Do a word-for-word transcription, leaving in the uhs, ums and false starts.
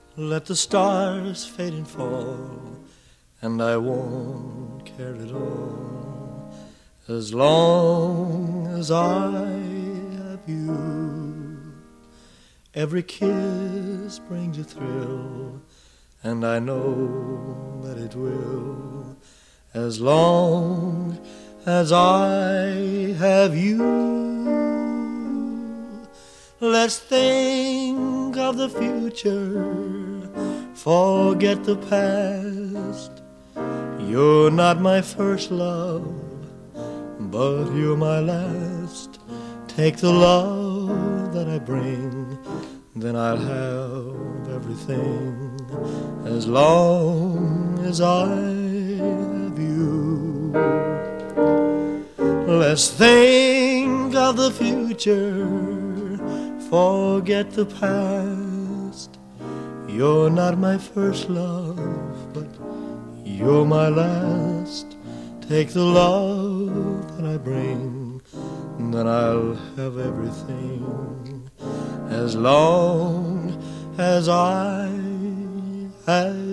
Let the stars fade and fall, and I won't care at all, as long as I have you. Every kiss brings a thrill, and I know that it will, as long as I have you. Let's think of the future, forget the past. You're not my first love, but you're my last. Take the love that I bring, then I'll have everything, as long as I have you. Let's think of the future, forget the past. You're not my first love, but you're my last. Take the love that I bring, then I'll have everything, as long as I have